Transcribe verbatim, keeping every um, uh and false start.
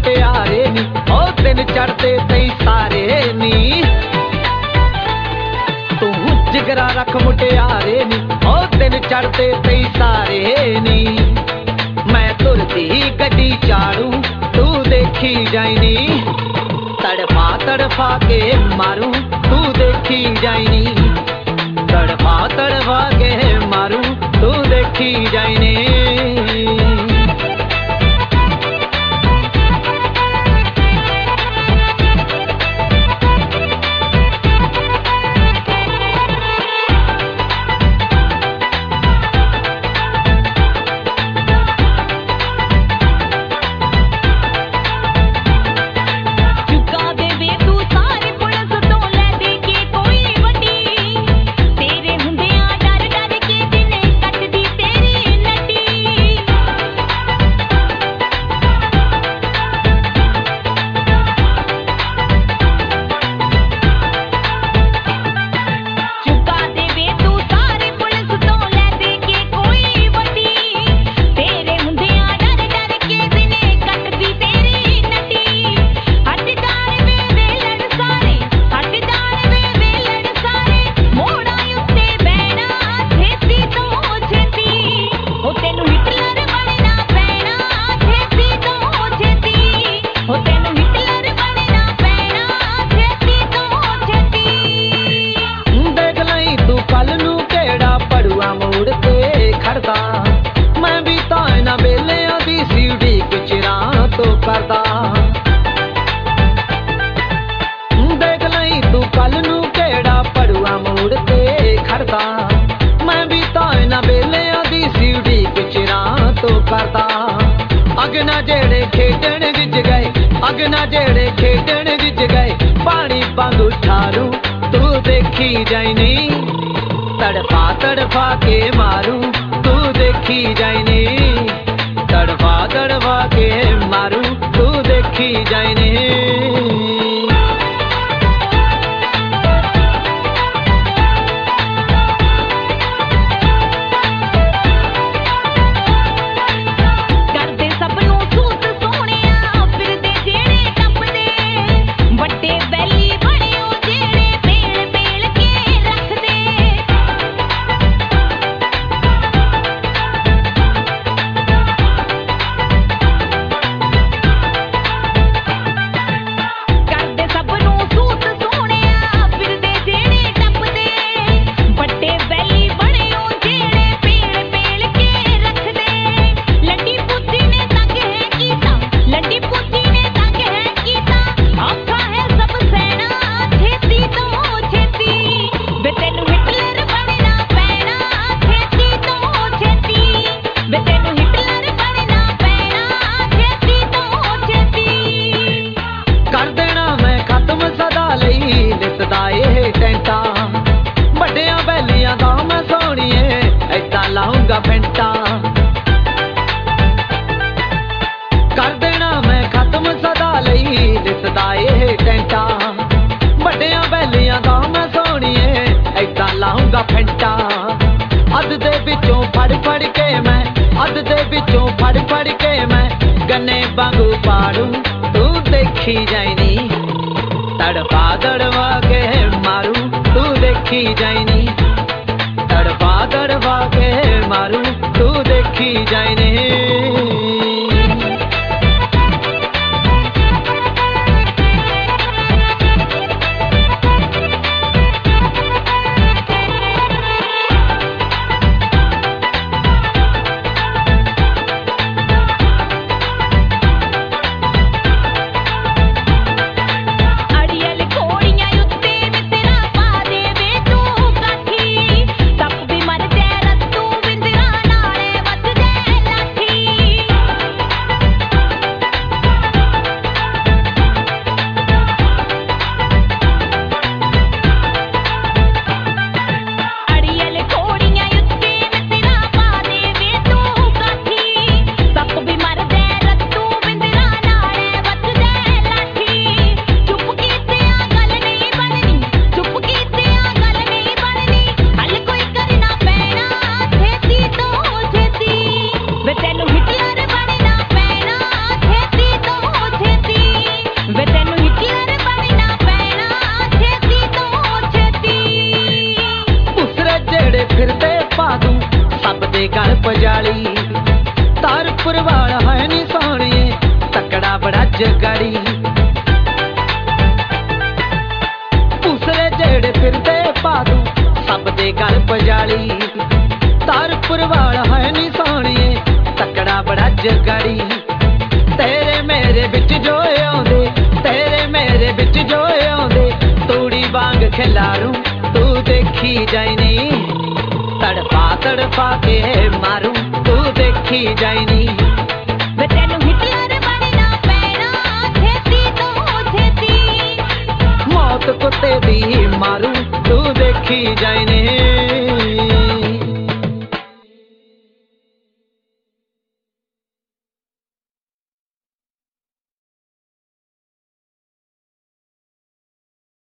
मुटियारे नी, ओ दिन चढ़ते तई सारे नी। तू जिगरा रख मुटियारे नी, ओ दिन चढ़ते तई सारे नी। मैं तुरती गड्डी चाड़ू तू देखी जाइनी, तड़फा तड़फा के मारू तू देखी जाइनी, तड़फा तड़फा के मारू तू देखी जाइनी। देख लई तू कल नू केड़ा पड़ुआ मोड़ ते खड़दा, मैं भी तो इना बेलियां दी सीढ़ी चिरां तो करदा। अगना जेड़े खेडण विच गए, अगना जेड़े खेडण विच गए, पानी वांगू ठारू तू देखी जाइनी, तड़फा तड़फा के मारू तू देखी जाइनी, तड़फा तड़फा के मारू तू देखी जाइनी। लाऊंगा फेंटा कर देना मैं खत्म सदा लई लिसदा ए टेंटा, बड़िया बैलियां दा मैं सोहणीए ऐदा लाऊंगा फेंटा। अद दे विचों फड़ फड़ के मैं, अद दे विचों फड़ फड़ के मैं गन्ने वांगू पाड़ू तू देखी जाइनी, तड़फा तड़फा के मारू तू देखी जाइनी, तड़फा तड़फा के मारू तू देखी जाइनी। तप भी मर दे रत्तू बिंदरा नाले बच दे तारपुर वाल है नी सोहणिए तकड़ा बड़ा जगाड़ी दूसरे जेड़े फिरदे पादू सब दे गल पजाली तारपुर वाल है नी सोहणिए तकड़ा बड़ा जगाड़ी तेरे मेरे बिच जो आउंदे तेरे मेरे बिच जो आउंदे तूड़ी वांग खिलारू तू देखी जाई नी तड़पा तड़पा के मारू तू देखी जाई नी तेनू हिटलर बनना पैना छेती तो छेती मौत कुत्ते दी मारू तू देखी जाई नी।